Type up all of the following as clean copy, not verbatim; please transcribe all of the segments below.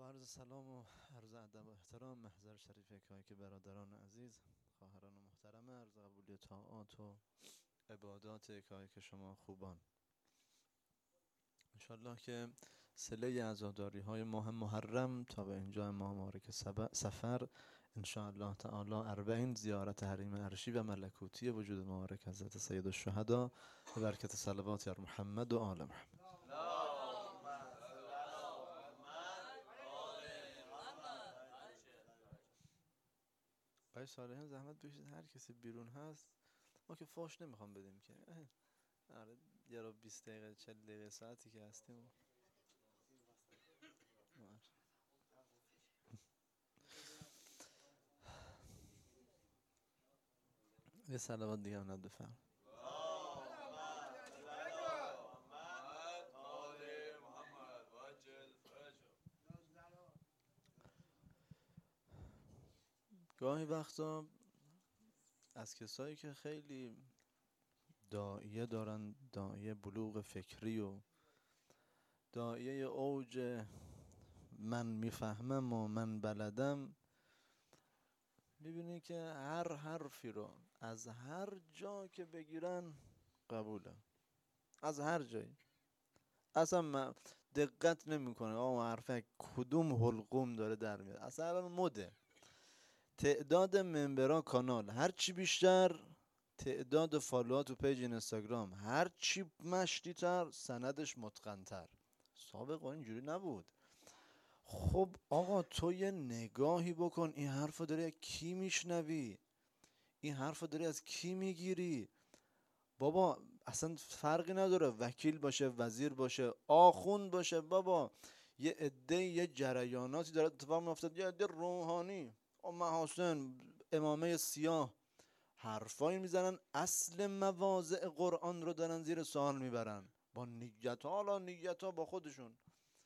عرض سلام و عرض ادب و احترام محضر شریف که برادران عزیز، خواهران محترم، عرض قبولی طاعات و عبادات که شما خوبان. انشالله که صله عزاداری های ماه محرم تا به اینجا ماه مبارک سفر، انشاءالله تعالی 40 زیارت حریم عرشی و ملکوتی وجود مبارک حضرت سید الشهدا به برکت صلوات یار محمد و آل محمد. آقای صالحین زحمت بکشید هر کسی بیرون هست، ما که فاش نمیخوام بدیم که آره یه رو 20 دقیقه 40 دقیقه ساعتی که هستیم یه صلوات دیگه هم بفرم. گاهی وقتا از کسایی که خیلی داعیه دارن، داعیه بلوغ فکری و داعیه اوج من میفهمم و من بلدم، میبینی که هر حرفی رو از هر جا که بگیرن قبوله، از هر جایی. اصلا دقت نمیکنه آقا حرفه کدوم حلقوم داره در میاد. اصلا الان مده تعداد ممبران کانال هر چی بیشتر، تعداد فالوات تو پیج اینستاگرام هر چی مشتی تر، سندش متقن‌تر. سابقا اینجوری نبود. خب آقا تو یه نگاهی بکن، این حرفو داری از کی میشنوی؟ این حرفو داری از کی میگیری؟ بابا اصلا فرقی نداره وکیل باشه، وزیر باشه، آخوند باشه، بابا یه عده یه جریاناتی داره اتفاق میافتاد، یه عده روحانی محاسن امامه سیاه حرفایی میزنن، اصل مواضع قرآن رو دارن زیر سوال میبرن با نیت ها. حالا نیت ها با خودشون.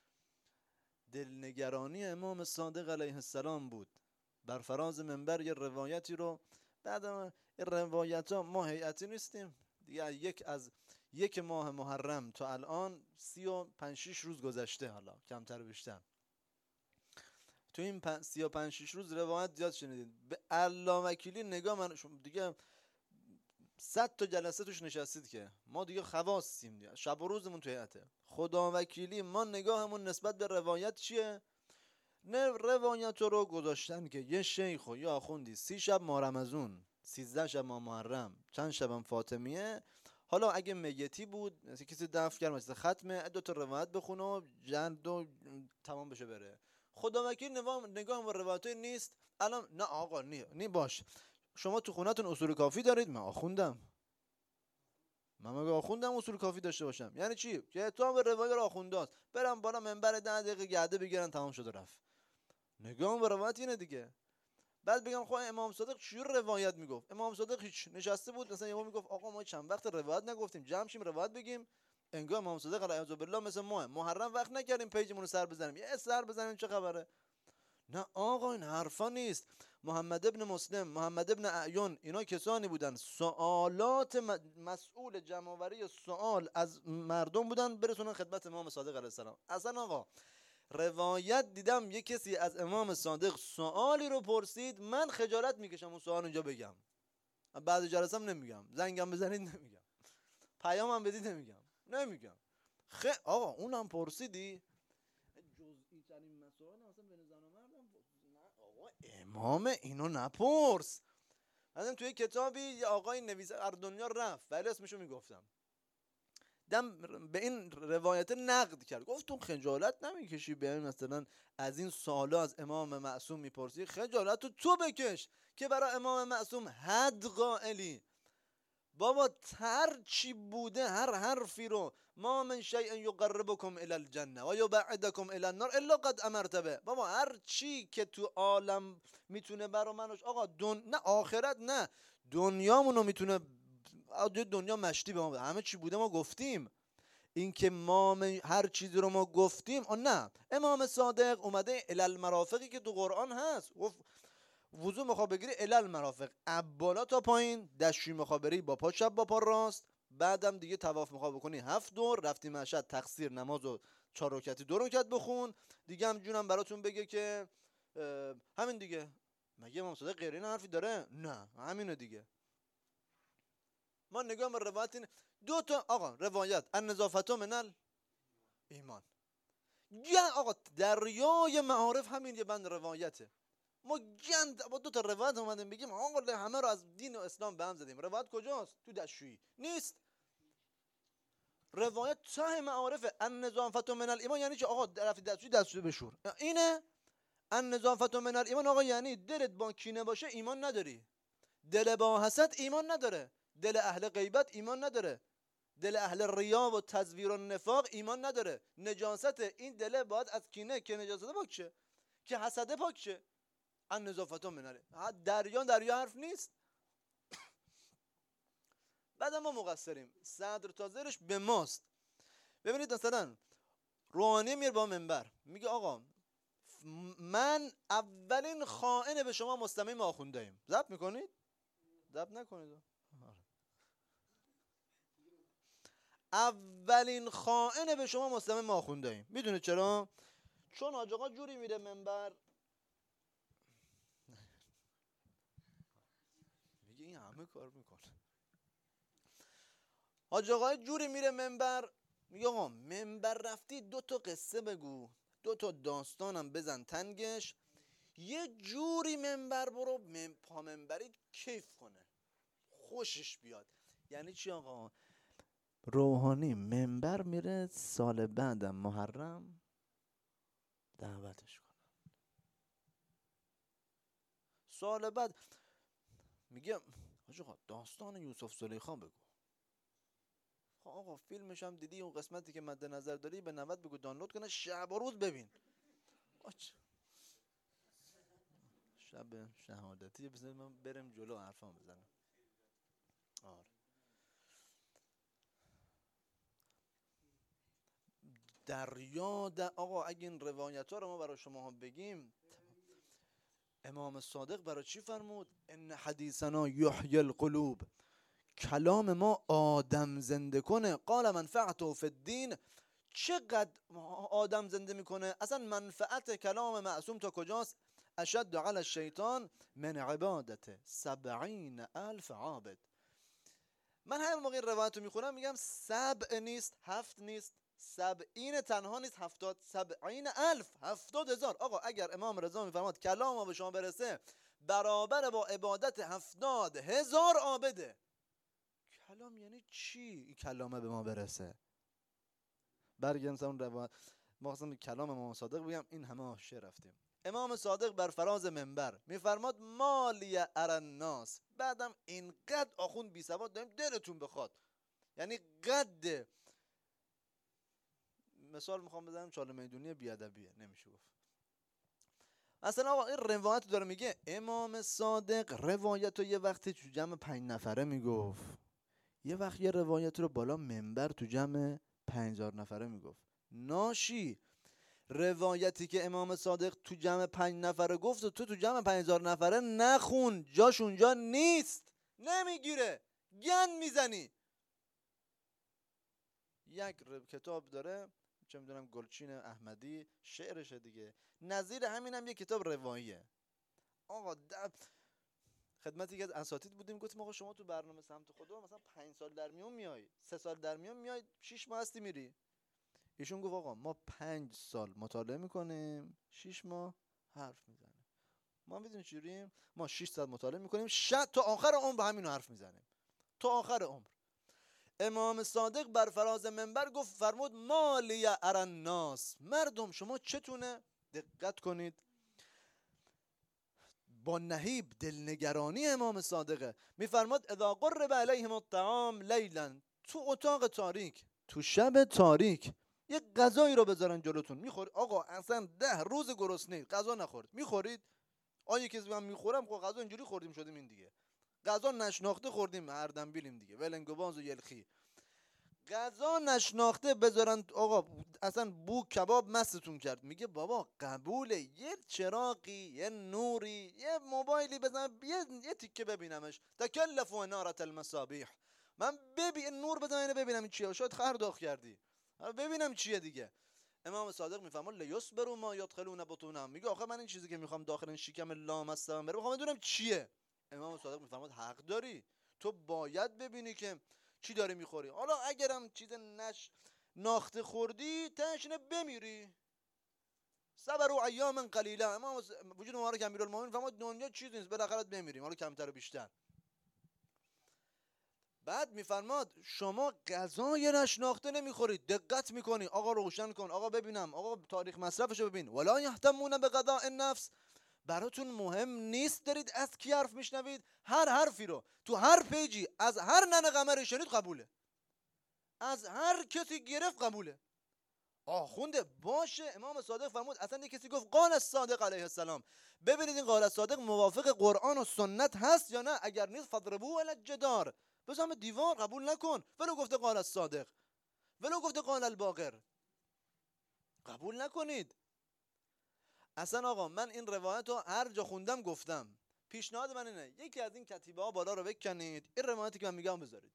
دلنگرانی امام صادق علیه السلام بود. بر فراز منبر یه روایتی رو، بعد این روایت ها ما هیئتی نیستیم دیگه، یک ماه محرم تا الان 35-6 روز گذشته، حالا کمتر بیشتر، تو این 35-6 روز روایت زیاد شنیدید. به الله وکیلی نگاه من دیگه 100 تا جلسه توش نشستید که ما دیگه خواستیم دیگه، شب و روزمون تو هیئته. خدا وکیلی ما نگاهمون نسبت به روایت چیه؟ نه روایت رو گذاشتن که یه شیخ و یا آخوندی 30 شب ماه رمضان، 13 شب ماه محرم، چند شبم فاطمیه، حالا اگه میتی بود مثلا کسی دفع کرد مثلا ختمه 2 تا روایت بخونه و جلد و تمام بشه بره. خدا وکیل نگاه با روایت نیست. الان نه آقا نی باش، شما تو خونتون اصول کافی دارید؟ من آخوندم، من مگه آخوندم اصول کافی داشته باشم؟ یعنی چی؟ که تو هم به روایت آخونداست برم بالا منبر 10 دقیقه گرده بگیرن تمام شده رفت. نگاه به روایت اینه دیگه. بعد بگم خب امام صادق چجور روایت میگفت؟ امام صادق هیچ نشسته بود مثلا یهو میگفت آقا ما چند وقت روایت نگفتیم، جمع شیم روایت بگیم. انگار امام صادق علیه بالله مثل ما محرم وقت نکردیم پیجمون رو سر بزنیم، یه سر بزنیم چه خبره؟ نه آقا این حرفا نیست. محمد ابن مسلم، محمد ابن اعین، اینا کسانی بودن سوالات مسئول جمع‌آوری سوال از مردم بودن برسونن خدمت امام صادق علیه السلام. اصلا آقا روایت دیدم یه کسی از امام صادق سوالی رو پرسید، من خجالت میکشم اون سوال اونجا بگم، بعد جلسم نمیگم، زنگم بزنید نمیگم، پیامم بدید نمیگم. آقا اونم پرسیدی جزئی ترین مسائل اصلا بین زن و مردم نه آقا امام اینو نپرس. مثلا توی کتابی یه آقای نویسنده از دنیا رفت ولی اسمشو میگفتم، دم به این روایت نقد کرد، گفت تو خجالت نمیکشی به مثلا از این سوالا از امام معصوم میپرسی؟ خجالت تو بکش که برای امام معصوم حد قائلی. بابا هر چی بوده، هر حرفی رو ما من شیء یقربکم الی الجنه و یبعدکم الی النار الا قد امرت به. بابا هر چی که تو عالم میتونه برا منش آقا نه آخرت نه دنیامونو میتونه، دنیا مشتی به ما بده، همه چی بوده ما گفتیم. این که ما هر چیزی رو ما گفتیم نه. امام صادق اومده الی المرافقی که تو قرآن هست، گفت وضو میخواد بگیری الی المرافق، بالا تا پایین، دستشویی میخواد بری با پا چپ با پا راست، بعدم دیگه طواف میخواد بکنی 7 دور، رفتی مشهد تقصیر نمازو 4 رکعتی 2 رکعت بخون دیگه، هم جونم براتون بگه که همین دیگه. مگه امام صادق غیر این حرفی داره؟ نه، همینه دیگه. ما نگاه به روایت این دو تا آقا روایت النظافة من الایمان. آقا دریای معارف همین یه بند روایته. ما گند با 2 تا روایت اومدیم بگیم آقا همه رو از دین و اسلام به هم زدیم. روایت کجاست؟ تو دستشویی نیست. روایت ته معارف النظافة من الایمان یعنی چه؟ آقا رفتی دستشویی بشور. اینه النظافة من الایمان. آقا یعنی دلت با کینه باشه ایمان نداری، دل با حسد ایمان نداره، دل اهل غیبت ایمان نداره، دل اهل ریا و تزویر و نفاق ایمان نداره. نجاست این دل باید از کینه که نجاست پاک شه، که حسد پاک شه. النظافة من الایمان. دریا حرف نیست. بعد ما مقصریم، صدر تا زیرش به ماست. ببینید مثلا روحانی میره با منبر میگه آقا من اولین خائن به شما مستمعین آخونده‌ایم. ضبط میکنید؟ ضبط نکنید. اولین خائن به شما مستمعین آخونده‌ایم. میدونید چرا؟ چون حاج آقا جوری میره منبر میگه این همه کار میکنه. حاج آقا جوری میره منبر میگه آقا منبر رفتی 2 تا قصه بگو، 2 تا داستانم بزن تنگش، یه جوری منبر برو پا منبری کیف کنه، خوشش بیاد. یعنی چی آقا؟ روحانی منبر میره سال بعدم محرم دعوتش کنه. سال بعد میگه حاج آقا داستان یوسف زلیخا بگو. خب آقا فیلمش هم دیدی، اون قسمتی که مد نظر داری به 90 بگو دانلود کنه شب و روز ببین. شب شهادتی بزنیم من برم جلو حرفام بزنم. آره دریا آقا اگه این روایت ها رو ما برای شما ها بگیم، امام صادق برای چی فرمود؟ ان حدیثنا یحیی القلوب، کلام ما آدم زنده کنه. قال منفعته فی الدین، چقدر آدم زنده میکنه؟ اصلا منفعت کلام معصوم تا کجاست؟ اشد علی الشیطان من عبادت 70,000 عابد. من هر موقع روایت رو میخونم میگم 7 نیست، 7 نیست، 70 تنها نیست، 70 70,000 70,000. آقا اگر امام رضا میفرماد کلام ما به شما برسه برابر با عبادت 70,000 عابده. کلام یعنی چی این کلامه به ما برسه؟ برگردم اون روایت. ما اصلا کلام امام صادق بگم این همه حاشیه رفتیم. امام صادق بر فراز منبر میفرماد مالی اری الناس. بعدم اینقدر آخوند بی سواد داریم دلتون بخواد، یعنی قد مثال میخوام بزنم چاله میدونی بیادبیه نمیشه گفت. اصلا آقا این روایت داره میگه امام صادق روایت رو یه وقتی تو جمع 5 نفره میگفت، یه وقت یه روایت رو بالا منبر تو جمع 5000 نفره میگفت. ناشی روایتی که امام صادق تو جمع 5 نفره گفت و تو جمع 5000 نفره نخون، جاش اونجا نیست، نمیگیره، گن میزنی. یک کتاب داره چه میدونم گلچین احمدی، شعرشه دیگه، نظیر همین هم یه کتاب رواییه. آقا خدمتی که از اساتید بودیم گفتیم آقا شما تو برنامه سمت خدا مثلا 5 سال در میون میای، 3 سال در میون میای، 6 ماه هستی میری. ایشون گفت آقا ما 5 سال مطالعه میکنیم، 6 ماه حرف میزنیم. ما میدونیم چجوریم؟ ما 6 ساعت مطالعه میکنیم، تا آخر عمر با همین حرف میزنیم، تا آخر عمر. امام صادق بر فراز منبر گفت فرمود مالی اری الناس، مردم شما چتونه؟ دقت کنید با نهیب دلنگرانی امام صادقه. میفرماد اذا قرب علیهم الطعام لیلا، تو اتاق تاریک، تو شب تاریک یه غذایی رو بذارن جلوتون میخورید. آقا اصلا 10 روز گرسنه غذا نخورید، میخورید؟ آیا کسی من میخورم خب غذا اینجوری خوردیم شدیم این دیگه، غذا نشناخته خوردیم هر دنبیلیم دیگه، ولنگ و باز و یلخی. غذا نشناخته بذارن آقا اصلا بو کباب مستتون کرد. میگه بابا قبوله، یه چراغی، یه نوری، یه موبایلی بزنم، یه تیکه ببینمش. تکلفوا نارة المصابیح، من ببین نور بزنم ببینم چیه، شاید خرداخ کردی ببینم چیه دیگه. امام صادق میفهمه لیصبروا ما یدخلون بطونهم، میگه آخه من این چیزی که میخوام داخل این شکم لامصبم بره میخوام بدونم چیه. امام صادق میفهمه حق داری، تو باید ببینی که چی داری میخوری. حالا اگرم چیز ناخته خوردی تنشنه بمیری، صبر و ایام قلیله. امام وجود مبارک امیرالمومنین فرمود دنیا چیز نیست، بالاخره بمیریم، حالا کمتر و بیشتر. بعد میفرماد شما غذای نشناخته نمیخورید، دقت میکنی، آقا روشن کن، آقا ببینم، آقا تاریخ مصرفشو ببین. ولا یهتمون به قضاء النفس، براتون مهم نیست دارید از کی حرف میشنوید، هر حرفی رو تو هر پیجی از هر ننه قمری شنید قبوله، از هر کسی گرفت قبوله. آخونده باشه. امام صادق فرمود اصلا یک کسی گفت قال الصادق علیه السلام، ببینید این قال الصادق موافق قرآن و سنت هست یا نه، اگر نیست فضربوه علی الجدار، بزن به دیوار، قبول نکن. ولو گفته قال الصادق، ولو گفته قال الباقر، قبول نکنید. اصلا آقا من این روایت رو هر جا خوندم گفتم، پیشنهاد من اینه یکی از این کتیبه ها بالا رو بکنید، این روایتی که من میگم بذارید،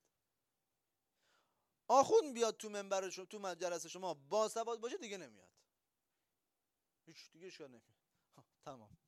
آخوند بیاد تو منبر شما، تو جلسه شما با سواد باشه دیگه نمیاد، هیچ دیگه اشکال نمیاد. تمام.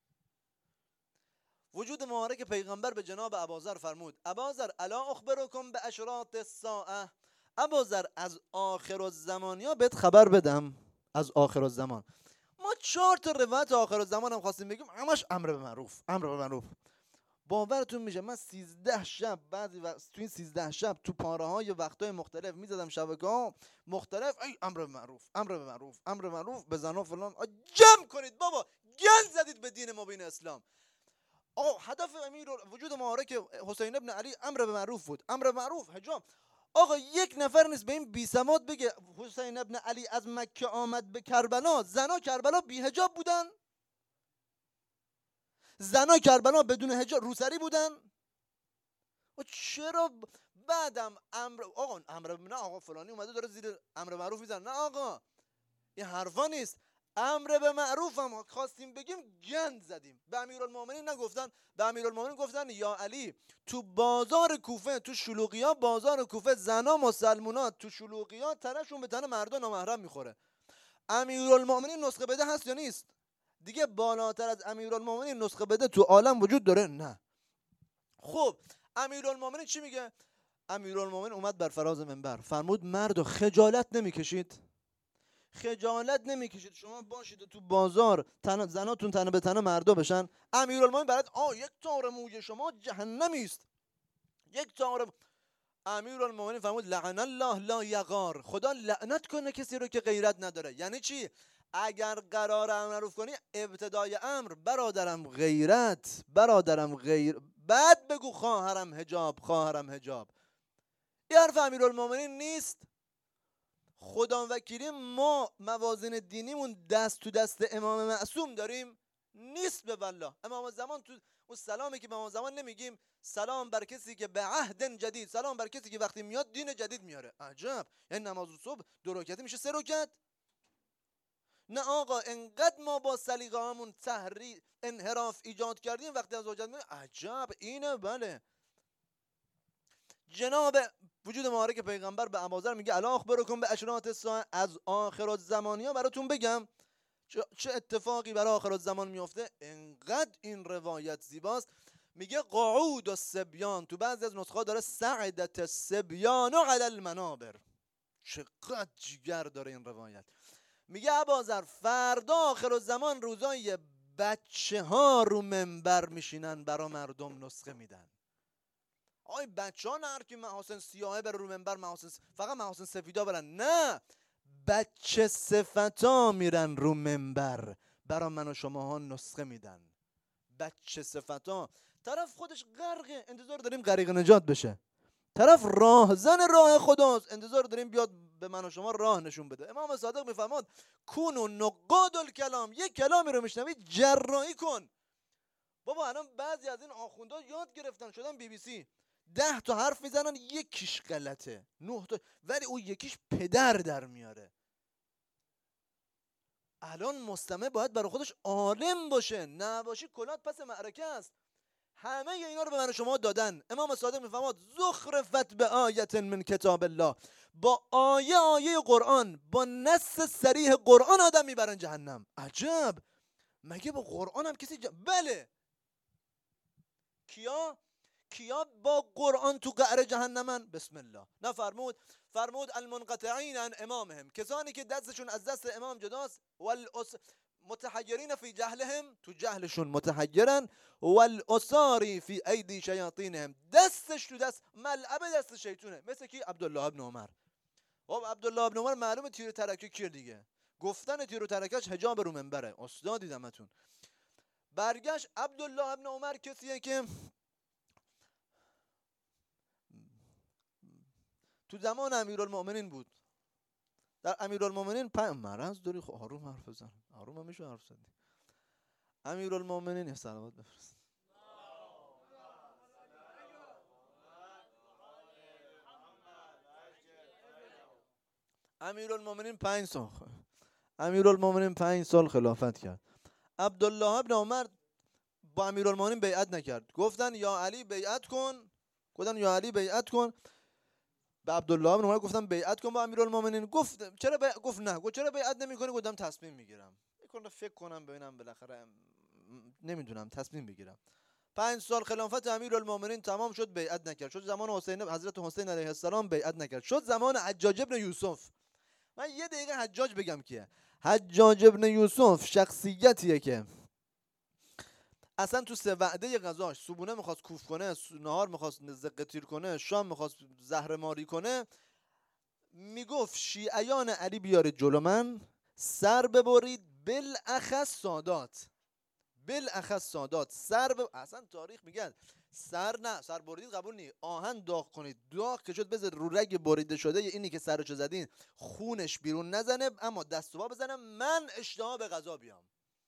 وجود مبارک پیغمبر به جناب ابوذر فرمود ابوذر الا اخبرکم به اشراط الساعه، ابوذر از آخر الزمانیا بهت خبر بدم، از آخر الزمان. ما 4 تا روایت آخر الزمان هم خواستیم بگیم، همش امر به معروف، امر به معروف. باورتون میشه من 13 شب بعضی تو این 13 شب تو پاره های وقتای مختلف میزدم، شبکه‌ها مختلف، ای امر به معروف، امر به معروف، امر به معروف، بزن و فلان. جمع کنید بابا، گند زدید به دین مبین اسلام. آقا هدف امیر وجود مبارک حسین ابن علی امر به معروف بود، امر به معروف، حجاب. آقا یک نفر نیست به این بی سمات بگه حسین ابن علی از مکه آمد به کربلا، زنا کربلا بی حجاب بودن؟ زنا کربلا بدون حجاب روسری بودن؟ و چرا بعدم امر، آقا امر نه، آقا فلانی اومده داره زیر امر معروف میزنه، نه آقا این حرفا نیست. امر به معروف هم خواستیم بگیم گند زدیم. به امیرالمومنین نگفتن، به امیرالمومنین گفتن یا علی تو بازار کوفه، تو شلوغیا بازار کوفه، زنا مسلمانات تو شلوغیا تنشون به تن مردا نامحرم میخوره. امیرالمومنین نسخه بده هست یا نیست؟ دیگه بالاتر از امیرالمومنین نسخه بده تو عالم وجود داره؟ نه. خب امیرالمومنین چی میگه؟ امیرالمومنین اومد بر فراز منبر فرمود مردو خجالت نمیکشید؟ خجالت نمیکشید شما باشید تو بازار زناتون تنه به تنه مردا بشن؟ امیرالمومنین برات یک تار موی شما جهنمی است، یک تار. امیرالمومنین فرمود لعن الله لا یغار، خدا لعنت کنه کسی رو که غیرت نداره. یعنی چی؟ اگر قرار امر معروف کنی ابتدای امر برادرم غیرت، برادرم بعد بگو خواهرم حجاب، خواهرم حجاب. این حرف امیرالمومنین نیست. خدا وکیلی ما موازین دینیمون دست تو دست امام معصوم داریم؟ نیست به والله. امام زمان تو اون سلامی که به امام زمان نمیگیم سلام بر کسی که به عهد جدید، سلام بر کسی که وقتی میاد دین جدید میاره. عجب، یعنی نماز صبح 2 رکعتی میشه 3 رکعت؟ نه آقا، انقدر ما با سلیقه هامون انحراف ایجاد کردیم وقتی از وجود میاد. عجب اینه. بله. جناب وجود مبارک پیغمبر به ابوذر میگه الا اخبرکم به اشراط الساعه، از آخر الزمانیا براتون بگم چه اتفاقی برای آخر الزمان میفته. انقدر این روایت زیباست. میگه قعود الصبیان، تو بعضی از نسخه داره سعدت الصبیان علی المنابر. چقدر جگر داره این روایت. میگه ابوذر فردا آخر الزمان روزای بچه ها رو منبر میشینن برا مردم نسخه میدن. آی بچه ها نه هر کی محاسن سیاهه بره رو منبر، فقط محاسن سفیدا برن، نه، بچه صفتا میرن رو منبر برا من و شما ها نسخه میدن. بچه صفتا. طرف خودش غرقه، انتظار داریم غریق نجات بشه. طرف راهزن راه خداست، انتظار داریم بیاد به من و شما راه نشون بده. امام صادق میفرماد کونوا نقاد الکلام، یک کلامی رو میشنوید جراحی کن. بابا الان بعضی از این آخوندا یاد گرفتن شدن BBC 10 تا حرف میزنن یکیش غلطه، 9 تا، ولی اون یکیش پدر در میاره. الان مستمع باید برای خودش عالم باشه، نباشی کلات پس معرکه است. همه اینا رو به من و شما دادن. امام صادق میفرماد زخرفت به آیت من کتاب الله، با آیه قرآن، با نص صریح قرآن آدم میبرن جهنم. عجب، مگه با قرآن هم کسی بله. کیا با قرآن تو قعر جهنمن؟ بسم الله. نه فرمود المنقطعین عن امامهم، کسانی که دستشون از دست امام جداست، متحیرین فی جهلهم، تو جهلشون متحیرن، والاساری فی ایدی شیاطینهم، دستش تو دست ملعب دست شیطونه. مثل کی؟ عبدالله ابن عمر. خب عبدالله ابن عمر معلومه تیر و ترکه کیه دیگه، گفتن تیر و ترکش حجاب رو منبره، استادی دمتون. برگشت عبدالله ابن عمر کسیه که تو زمان امیرالمؤمنین بود. در امیرالمؤمنین مرض داری، خب آروم حرف بزن، آروم هم میشه حرف زدی. امیرالمؤمنین یه صلوات بفرست. امیرالمؤمنین 5 سال خلافت کرد. عبدالله ابن عمر با امیرالمؤمنین بیعت نکرد. گفتن یا علی بیعت کن. به عبدالله ابن عمر گفتم بیعت کن با امیرالمؤمنین. گفت گفت نه. گفت چرا بیعت نمی‌کنی؟ گفتم تصمیم میگیرم. فکر کنم ببینم بالاخره نمیدونم، تصمیم بگیرم. 5 سال خلافت امیرالمؤمنین تمام شد، بیعت نکرد. شد زمان حضرت حسین علیه السلام، بیعت نکرد. شد زمان حجاج ابن یوسف. من یه دقیقه حجاج بگم کیه. حجاج ابن یوسف شخصیتیه که اصلا تو 3 وعده غذاش، صبحونه میخواست کوف کنه، نهار میخواست زقه تیر کنه، شام میخواست زهر ماری کنه، میگفت شیعیان علی بیارید جلو من، سر ببرید، بالاخص سادات اصلا تاریخ میگن سر بریدید قبول نی، آهن داغ کنید، داغ که شد بذار رو رگ بریده شده اینی که سرشو زدین خونش بیرون نزنه، اما دست و پا بزنه، من اشتها به غذا بیام.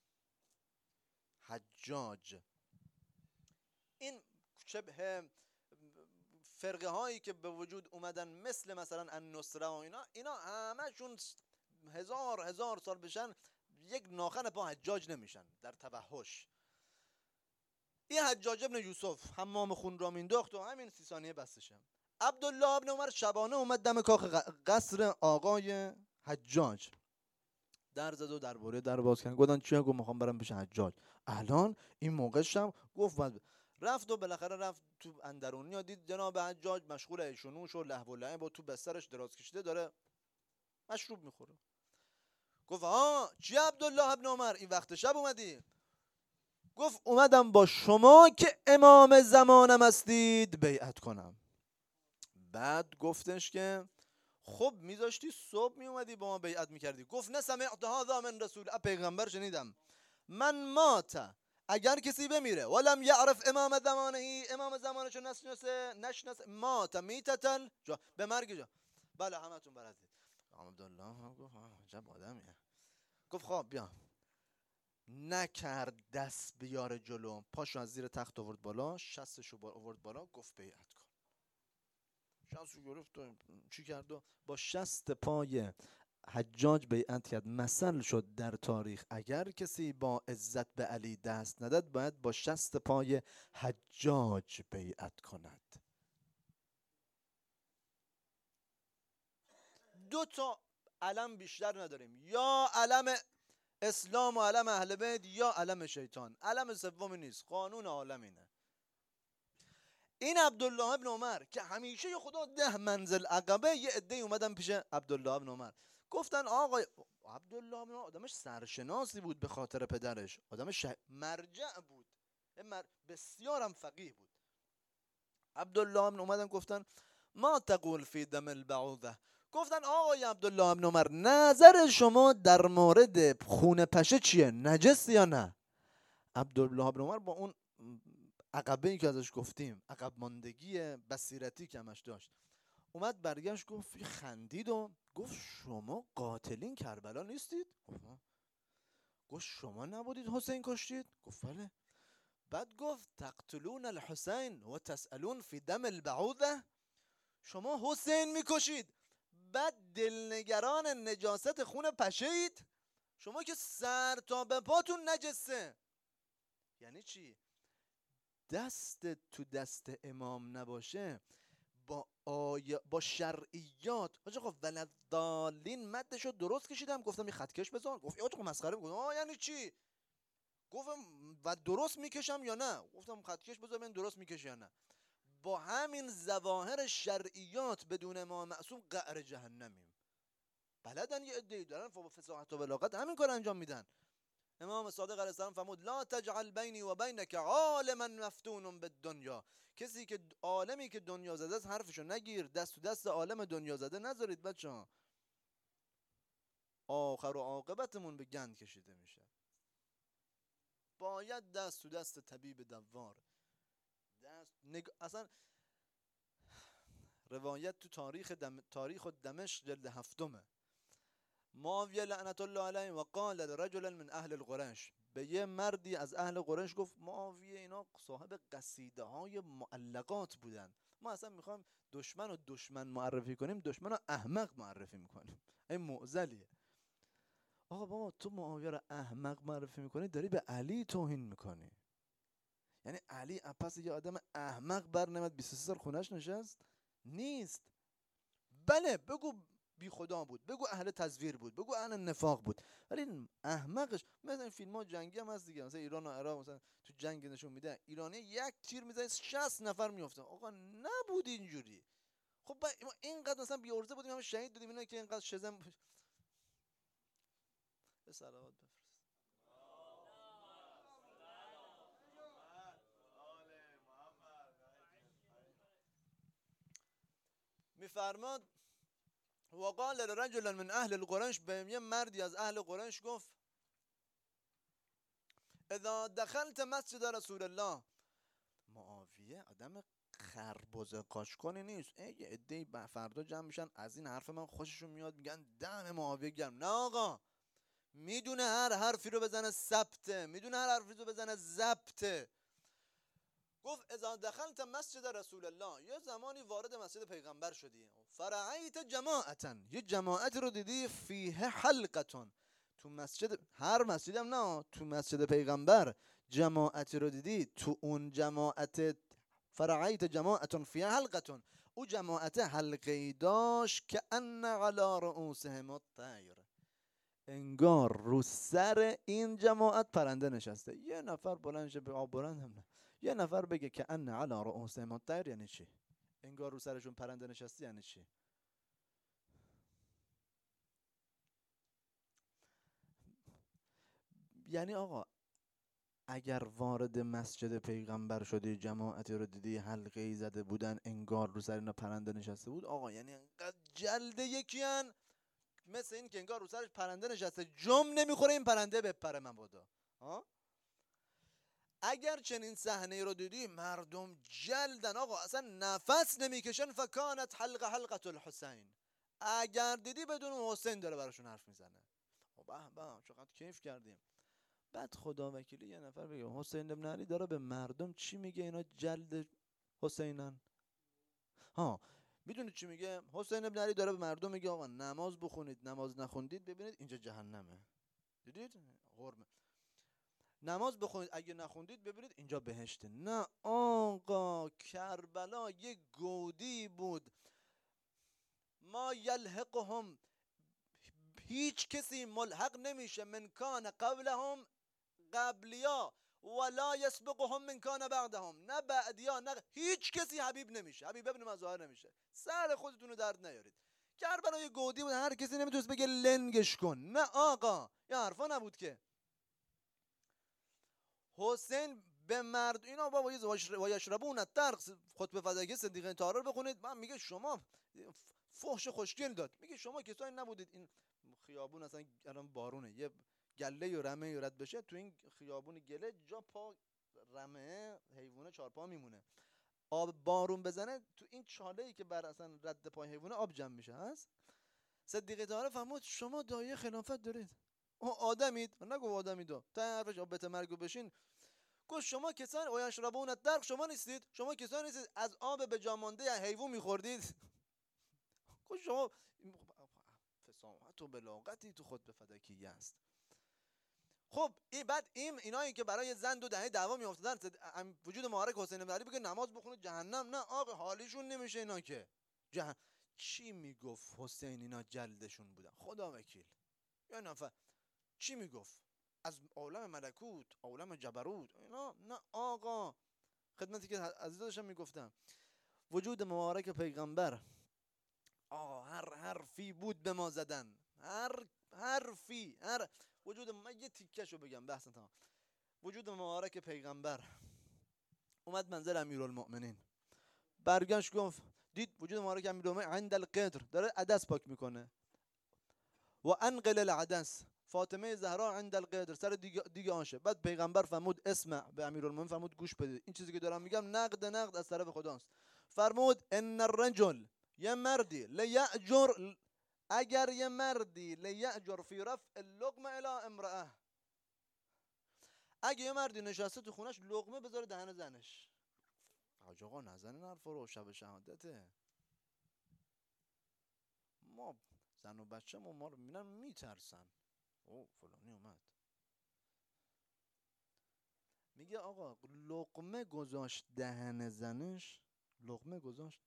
حجاج. این شبه فرقه هایی که به وجود اومدن مثل مثلا النصره و اینا همشون هزار سال بشن یک ناخن پا حجاج نمیشن در توحش. این حجاج ابن یوسف حمام خون را مینداخت و همین 30 ثانیه بستشه. عبدالله ابن عمر شبانه اومد دم کاخ قصر آقای حجاج، در زد و در باز کرد. گفتن چیه؟ گفت میخوام برم پیش حجاج. الان این موقع شب. گفت رفت و بالاخره رفت تو اندرونی و دید جناب حجاج مشغول ایشونوش و لهو و لعب و تو بسترش دراز کشیده داره مشروب میخوره. گفت چی عبدالله ابن عمر این وقت شب اومدی؟ گفت اومدم با شما که امام زمانم هستید بیعت کنم. بعد گفتش که خب میذاشتی صبح میومدی با ما بیعت میکردی. گفت نه سمعت هذا من رسول، پیغمبر شنیدم، من مات، اگر کسی بمیره ولم یعرف امام زمانه، امام زمانشو نشناسه، مات میتتن، به مرگ جا. بله همتون بلدید. عبدالله گفت عجب آدمیه. گفت خب بیا. نکرد دست بیاره جلو، پاشو از زیر تخت آورد بالا، شستشو آورد بالا، گفت بیعت کن. شستشو گرفت و چی کرد و با شست پای حجاج بیعت کرد. مثل شد در تاریخ اگر کسی با عزت به علی دست نداد باید با شست پای حجاج بیعت کند. 2 علم بیشتر نداریم، یا علم اسلام و علم اهل بیت یا علم شیطان. علم سومی نیست، قانون عالم اینه. این عبدالله ابن عمر که همیشه خدا 10 منزل عقبه، یه عده اومدن پیش عبدالله ابن عمر گفتن آقای عبدالله ابن عمر آدمش سرشناسی بود، به خاطر پدرش آدم مرجع بود، بسیارم فقیه بود. عبدالله ابن اومدن گفتن ما تقول فی دم البعوضه. گفتن آقای عبدالله ابن عمر نظر شما در مورد خون پشه چیه، نجس یا نه؟ عبدالله ابن عمر با اون عقبه ای که ازش گفتیم، عقب ماندگی بصیرتی که همش داشت، اومد برگشت گفت، خندید و گفت شما قاتلین کربلا نیستید؟ گفت شما نبودید حسین کشتید؟ گفت بله. بعد گفت تقتلون الحسین و تسألون فی دم البعوضه، شما حسین میکشید بعد دلنگران نجاست خون پشه اید؟ شما که سر تا به پاتون نجسه. یعنی چی؟ دست تو دست امام نباشه با با شرعیات. آقا ولدالین مدشو درست کشیدم، گفتم یه خطکش بزن، گفت آقا مسخره میکنه. یعنی چی؟ گفتم و درست میکشم یا نه؟ گفتم خطکش بزن ببین درست میکشی یا نه. با همین ظواهر شرعیات بدون امام معصوم قعر جهنمیم. بلدن یه عده‌ای دارن با فصاحت و بلاغت همین کار انجام میدن. امام صادق علیه السلام فرمود لا تجعل بینی و بینک عالما مفتون بالدنیا. کسی که عالمی که دنیا زده است حرفشو نگیر، دست تو دست عالم دنیا زده نذارید بچه‌ها. آخر و عاقبتمون به گند کشیده میشه. باید دست تو دست طبیب دوار. اصلا روایت تو تاریخ دمشق جلد 7 معاویه لعنت الله علیه و قال لرجل من اهل القرش، به یه مردی از اهل قریش گفت، معاویه اینا صاحب قصیده های معلقات بودن، ما اصلا میخوایم دشمن معرفی کنیم، دشمن رو احمق معرفی میکنیم. این معضلیه. آقا بابا تو معاویه رو احمق معرفی میکنی، داری به علی توهین میکنی. یعنی علی پس یه آدم احمق بر نمد 23 سال خونش نشست؟ نیست. بله بگو بی خدا بود، بگو اهل تزویر بود، بگو اهل نفاق بود، ولی این احمقش مثلا این فیلم ها جنگی هم هست دیگه، مثلا ایران و عراق مثلا تو جنگ نشون میده ایرانی یک تیر میزنه 60 نفر میافتن. آقا نبود اینجوری. خب ما اینقدر مثلا بی ارزه بودیم، همه شهید دادیم، اینا که اینقدر شزم به صلوات بفرست. میفرماد وقال لرجل من اهل القرش، به یه مردی از اهل قریش گفت اذا دخلت مسجد رسول الله. معاویه آدم خربزه قاشقانی نیست. یه عده‌ای فردا جمع میشن از این حرف من خوششون میاد، میگن دم معاویه گرم. نه آقا، میدونه هر حرفی رو بزنه ثبته، میدونه هر حرفی رو بزنه ضبطه. گفت اذا دخلت مسجد رسول الله، یه زمانی وارد مسجد پیغمبر شدی، فرعیت جماعتا، یه جماعت رو دیدی، فیه حلقتون، تو مسجد، هر مسجد هم نه، تو مسجد پیغمبر جماعتی رو دیدی، تو اون جماعت فرعیت جماعتون فیه حلقتون، او جماعت حلقه‌ای داشت که ان علی رؤوسهم الطیر، انگار رو سر این جماعت پرنده نشسته. یه نفر بلند شه به آب بلند هم نه، یه نفر بگه که ان علی رؤوسهم الطیر یعنی چی؟ انگار رو سرشون پرنده نشسته یعنی چی؟ یعنی آقا اگر وارد مسجد پیغمبر شدی، جماعتی رو دیدی حلقه‌ای زده بودن، انگار رو سر اینا پرنده نشسته بود، آقا یعنی انقدر جلد یکیان، مثل این که انگار رو سرش پرنده نشسته، جم نمیخوره این پرنده بپره مبادا. ها، اگر چنین صحنه رو دیدی، مردم جلدن آقا، اصلا نفس نمیکشن. فکانت حلقه الحسین، اگر دیدی بدون حسین داره براشون حرف میزنه. به به چقدر کیف کردیم. بعد خدا وکیلی یه نفر بگه حسین ابن علی داره به مردم چی میگه، اینا جلد حسینن. ها، میدونید چی میگه؟ حسین ابن علی داره به مردم میگه آقا نماز بخونید، نماز نخوندید ببینید اینجا جهنمه. دیدید؟ حرمه. نماز بخونید، اگه نخوندید ببینید اینجا بهشته. نه آقا، کربلا یه گودی بود. ما یلحقهم، هیچ کسی ملحق نمیشه، من کان قبلهم، قبلیا، ولا یسبقهم من کان بعدهم، نه بعدیا نه هیچ کسی حبیب نمیشه، حبیب ابن مظاهر نمیشه. سر خودتون رو درد نیارید. کربلا یه گودی بود، هر کسی نمیتونست بگه لنگش کن. نه آقا، یه حرفا نبود که. حسین به مرد اینا بابا و یشربون الترق، خطبه فداکی صدیق طاهر رو بخونید. من میگه شما فحش خوشگل داد، میگه شما کسایی نبودید این خیابون اصلا الان بارونه، یه گله و رمه رد بشه تو این خیابون گله، جا پا رمه حیوانه 4 پا میمونه، آب بارون بزنه تو این چاله ای که بر اصلا رد پای حیوانه آب جمع میشه هست. صدیق طاهر فهمید شما دایه خلافت دارید، آدمید، نگو آدمید، تا حرفش آبت مرگو بشین. گفت شما کسان و یشربون الدرق، شما نیستید، شما کسان نیستید از آب به جا مانده حیوان میخوردید. گفت شما فصاحت و بلاغتی تو خود به فداکی است. خب این بعد اینایی که برای زن 2 دهه دعوا میافتادن، وجود مبارک حسین بن علی بگه نماز بخونه جهنم، نه آقا حالیشون نمیشه اینا که. چی میگفت حسین اینا جلدشون بودن؟ خدا وکیل. یا نفر چی میگفت از عالم ملکوت، عالم جبروت اینا؟ نه آقا، خدمتی که عزیزا داشتم میگفتم، وجود مبارک پیغمبر آقا هر حرفی بود به ما زدن، هر حرفی، هر وجود من یه تیکشو بگم بحثا تمام. وجود مبارک پیغمبر اومد منزل امیرالمؤمنین، برگشت گفت دید وجود مبارک امیرالمؤمنین عند القدر داره عدس پاک میکنه، و انقل العدس فاطمه زهرا عند القدر سر دیگه آنشه. بعد پیغمبر فرمود اسمع، به امیرالمؤمنین فرمود گوش بده، این چیزی که دارم میگم نقد از طرف خداست. فرمود ان الرجل، یه مردی، لیأجر، اگر یه مردی لیأجر فی رفع اللقمه الی امرأه، اگه یه مردی نشسته تو خونش لقمه بذاره دهن زنش. حاج آقا نزنین حرف رو، شب شهادته. ما زن و بچه ما رو میبینن میترسن. او فلانی اومد میگه آقا لقمه گذاشت دهن زنش، لقمه گذاشت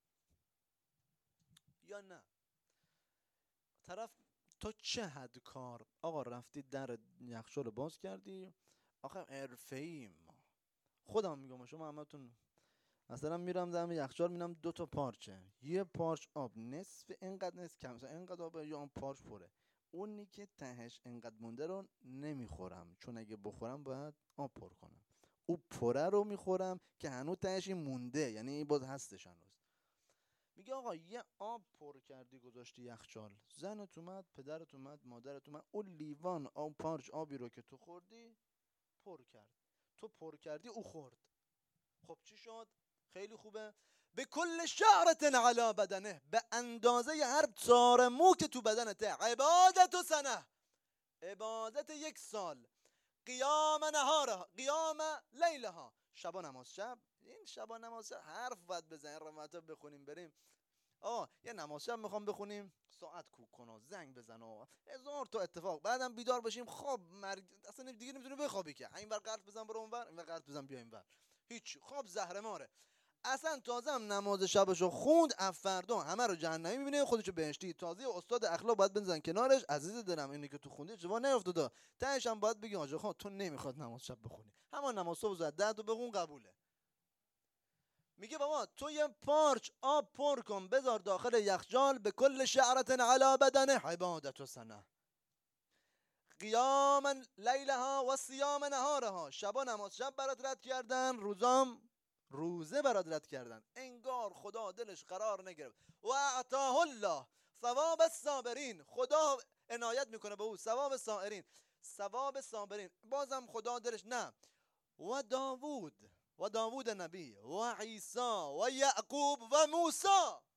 یا نه؟ طرف تو چه حد کار آقا رفتی در یخچال باز کردی؟ آخه حرفه‌ایم ما. خودم میگم شما همتون مثلا میرم دم یخچال میبینم 2 تا پارچه، یه پارچ آب نصف اینقدر، نصف کم، مثلا اینقدر آب، یا اون پارچ پره، اونی که تهش اینقدر مونده رو نمیخورم، چون اگه بخورم باید آب پر کنم. او پره رو میخورم که هنوز تهش مونده، یعنی باز هستش هنوز. میگه آقا یه آب پر کردی گذاشتی یخچال، زنت اومد، پدرت اومد، مادرت اومد، اون لیوان آب پارچ آبی رو که تو خوردی پر کرد، تو پر کردی او خورد. خب چی شد؟ خیلی خوبه. به کل شعرت علی بدنه، به اندازه هر تار مو که تو بدنته، عبادت و سنه، عبادت 1 سال، قیام نهارها، قیام لیلها، شبا نماز شب. این شبا نماز شب حرف باید بزنیم، روایتا بخونیم بریم یه نماز شب میخوام بخونیم، ساعت کوک کنه، زنگ بزنه، 1000 تا اتفاق، بعدم بیدار بشیم خواب اصلا دیگه نمیتونی بخوابی که، این ور قلب بزن برو اونور، این ور قلب بزن بیا اینور، هیچ، خواب زهر ماره. اصلا تازه هم نماز شبشو خوند، فردا همه رو جهنمی میبینه، خودشو بهشتی. تازه استاد اخلاق باید بنزن کنارش، عزیز دلم اینی که تو خوندی جوا نیافتاده، تهش هم باید بگی آقا تو نمیخواد نماز شب بخونی، همان نماز صبح زد 10 تا بخون قبوله. میگه بابا تو یه پارچ آب پر کن بذار داخل یخچال، به کل شعرت علی بدنه، عبادت و سنه، قیاما لیلها و صیام نهارها، شبا نماز شب برات رد کردن، روزام روزه برات رد کردن. انگار خدا دلش قرار نگرفت. و اعطاه الله ثواب الصابرین، خدا عنایت میکنه به او ثواب صابرین، ثواب صابرین. بازم خدا دلش نه. و داوود نبی و عیسی و یعقوب و موسی.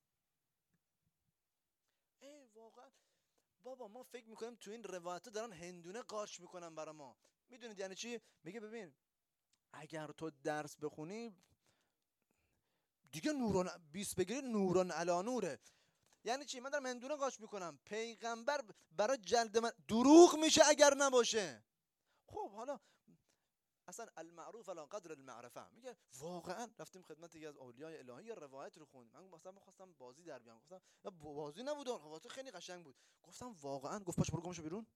ای واقعا بابا ما فکر میکنیم تو این روایت دارن هندونه قارچ میکنن برا ما. میدونید یعنی چی؟ میگه ببین اگر تو درس بخونی دیگه نوران 20 بگیری نوران علی نوره. یعنی چی؟ من دارم هندونه قارچ میکنم، پیغمبر برای جلد من دروغ میشه اگر نباشه. خب حالا اصلا المعروف علی قدر المعرفه. میگه واقعا رفتیم خدمت یکی از اولیای الهی، روایت رو خوند، من مثلا می‌خواستم بازی در بیام، گفتم بازی نبود، روایت خیلی قشنگ بود. گفتم واقعا؟ گفت باش برو گمشو بیرون.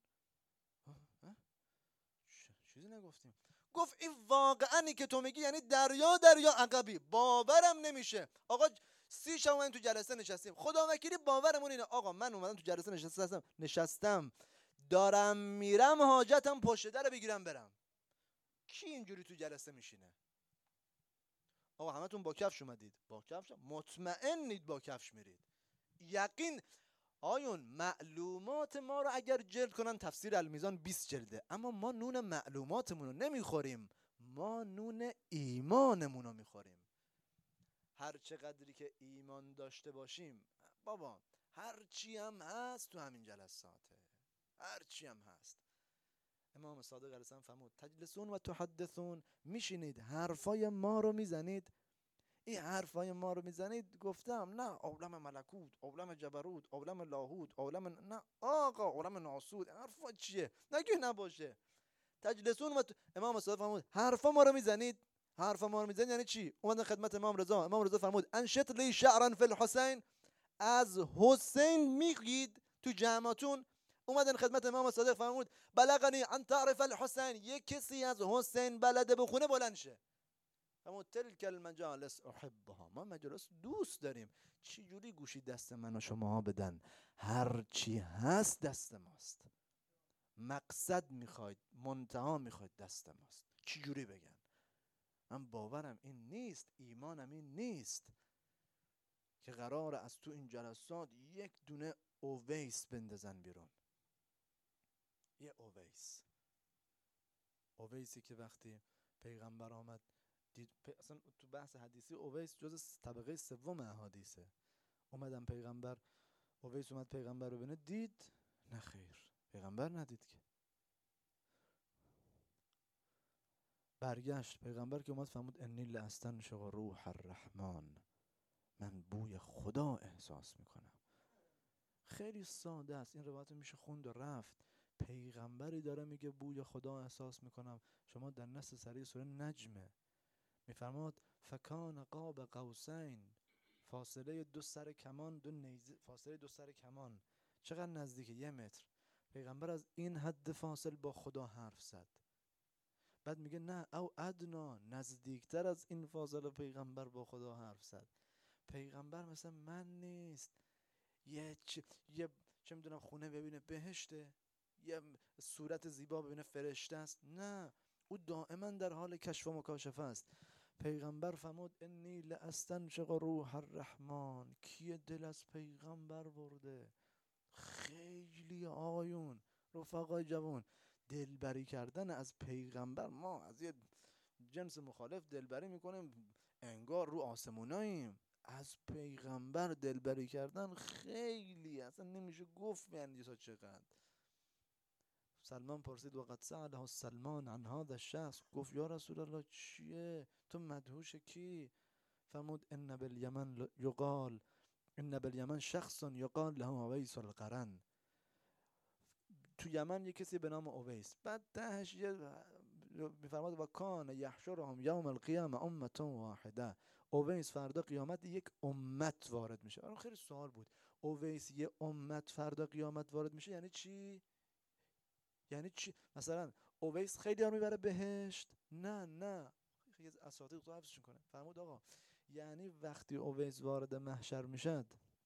چیزی نگفتیم. گفت این واقعا که تو میگی یعنی دریا عقبی، باورم نمیشه. آقا 30 شب من تو جلسه نشستیم، خدا وکیلی باورمون اینه. آقا من اومدم تو جلسه نشستم دارم میرم حاجتم پشت در بگیرم برم. کی اینجوری تو جلسه میشینه؟ آقا همتون با کفش اومدید، با کفش مطمئنید با کفش میرید، یقین. آیون معلومات ما رو اگر جلد کنن تفسیر المیزان 20 جلده، اما ما نون معلوماتمون رو نمیخوریم، ما نون ایمانمون رو میخوریم. هر چقدری که ایمان داشته باشیم بابا، هر چی هم هست تو همین جلساته، هر چی هم هست. امام صادق علیه السلام فرمود تجلسون و تحدثون، میشینید حرفای ما رو میزنید. این حرفای ما رو میزنید، گفتم نه عالم ملکوت، عالم جبروت، عالم لاهوت، عالم نه آقا عالم ناسود، حرفا چیه؟ نگه نباشه. تجلسون و امام صادق فرمود حرفا ما رو میزنید. حرفا ما رو میزنید یعنی چی؟ اومدن خدمت امام رضا، امام رضا فرمود انشط لی شعرا فی الحسین، از حسین میگید تو جمعاتون؟ اومدن خدمت امام صادق فرمود بلغنی ان تعرف الحسین، یک کسی از حسین بلده بخونه بلند شه. اما تلک المجالس احبها، ما مجالس دوست داریم. چی جوری گوشی دست من و شما بدن؟ هر چی هست دست ماست. مقصد میخواید، منتها میخواید، دست ماست. چی جوری بگن؟ من باورم این نیست، ایمانم این نیست که قرار از تو این جلسات یک دونه اویس بندازن بیرون. یه اویسی که وقتی پیغمبر آمد دید، اصلا تو بحث حدیثی اویس جز طبقه سوم احادیثه. اومدن پیغمبر، اویس اومد پیغمبر رو ببینه، دید نه خیر، پیغمبر ندید که. برگشت پیغمبر که اومد فرمود انی لاستنشق روح الرحمن، من بوی خدا احساس میکنم. خیلی ساده است، این روایت میشه خوند و رفت. پیغمبری داره میگه بوی خدا احساس میکنم. شما در نص سریع سوره نجمه میفرماد فکان قاب قوسین، فاصله دو سر کمان، دو نیزه، فاصله دو سر کمان چقدر نزدیکه؟ 1 متر. پیغمبر از این حد فاصل با خدا حرف زد. بعد میگه نه او ادنا، نزدیکتر از این فاصله پیغمبر با خدا حرف زد. پیغمبر مثلا من نیست یه چه میدونم خونه ببینه بهشته، یه صورت زیبا ببینه فرشته است. نه، او دائما در حال کشف و مکاشفه است. پیغمبر فرمود انی لاستنشق روح الرحمن. کی دل از پیغمبر برده؟ خیلی آقایون، رفقای جوان، دلبری کردن از پیغمبر. ما از یه جنس مخالف دلبری میکنیم انگار رو آسموناییم. از پیغمبر دلبری کردن خیلی اصلا نمیشه گفت یعنی چقدر. سلمان پرسید وقد سأله سلمان عن هذا الشخص، گفت یا رسول الله چیه؟ تو مدهوش کی؟ فرمود ان بالیمن یقال، ان بالیمن شخص یقال له اویس القرن. تو یمن یه کسی به نام اویس. بعد تهش میفرماد و کان یحشرهم یوم القیامه امه واحده. اویس فردا قیامت یک امت وارد میشه. برام خیلی سوال بود، اویس یه امت فردا قیامت وارد میشه یعنی چی؟ یعنی چی؟ مثلا اویس خیلی ها میبره بهشت؟ نه، خیلی اساطیر تو حفظشون کنه. فرمود آقا یعنی وقتی اویس وارد محشر میشد،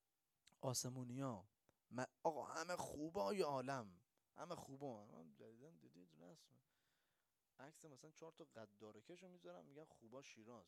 آسمونیا آقا همه خوبای عالم، همه خوبا، جدیدن دیدید رسم عکس مثلا 4 تا قدارکشو میذارم میگن خوبا شیراز.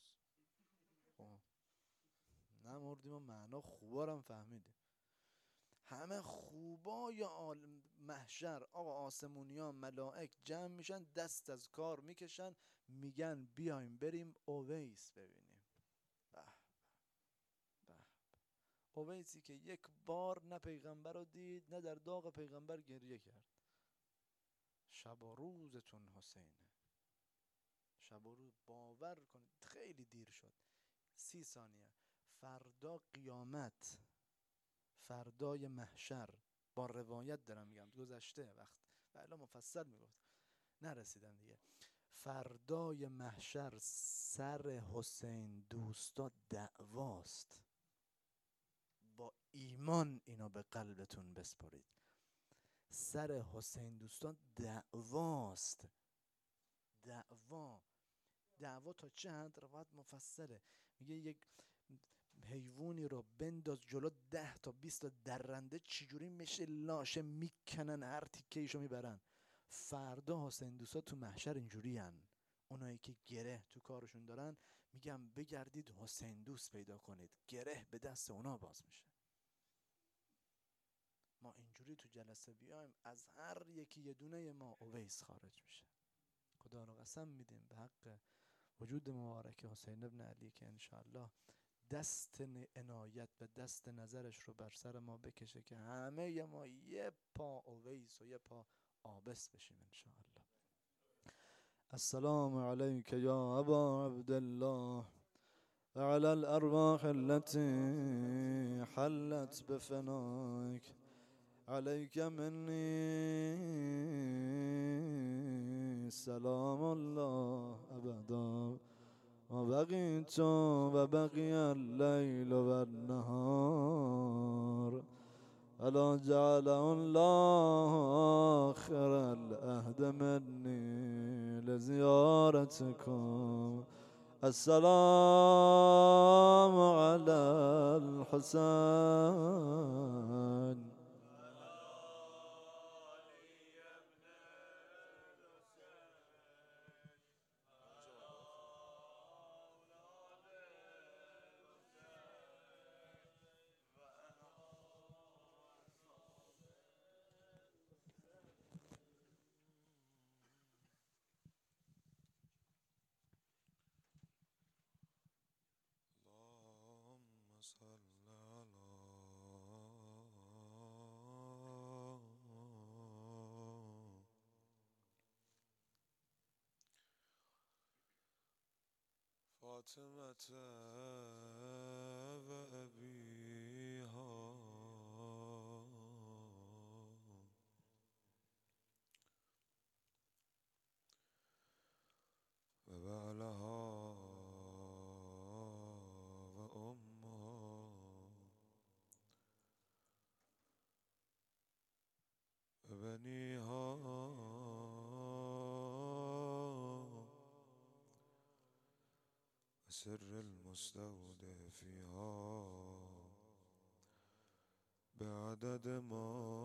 نمردیم و معنا خوبا رو هم فهمیدیم. همه خوبای عالم محشر، آقا آسمونیا ملائک جمع میشن، دست از کار میکشن، میگن بیایم بریم اویس ببینیم. به به، اویسی که یک بار نه پیغمبر رو دید، نه در داغ پیغمبر گریه کرد. شب و روزتون حسینه، شب و روز. باور کنید خیلی دیر شد، 30 ثانیه. فردا قیامت، فردای محشر، با روایت دارم میگم، گذشته وقت و الا مفصل میگفت، نرسیدم دیگه. فردای محشر سر حسین دوستا دعواست. با ایمان اینا به قلبتون بسپارید. سر حسین دوستان دعواست. دعوا تا چه حد؟ روایت مفصله. میگه یک حیوانی رو بنداز جلو 10 تا 20 تا درنده چجوری میشه لاشه میکنن، هر تیکه ایشو میبرن. فردا حسین دوستا تو محشر اینجوری هن. اونایی که گره تو کارشون دارن میگم بگردید حسین دوست پیدا کنید، گره به دست اونا باز میشه. ما اینجوری تو جلسه بیایم از هر یکی یه دونه ما اویس خارج میشه. خدا رو قسم میدیم به حق وجود مبارک حسین ابن علی که انشاءالله دست عنایت و دست نظرش رو بر سر ما بکشه که همه ما یه پا اویس و یه پا آبس بشیم انشاءالله. السلام علیک یا ابا عبدالله و علی الارواح التي حلت بفناک، علیک منی سلام الله ابدا وبقيت وبقي الليل والنهار ألا جعله الله آخر العهد مني لزيارتكم. السلام على الحسين. اللهم صل على فاطمة وأبيها وبعلها وأمها وبنيها وسر المستودع فيها بعدد ما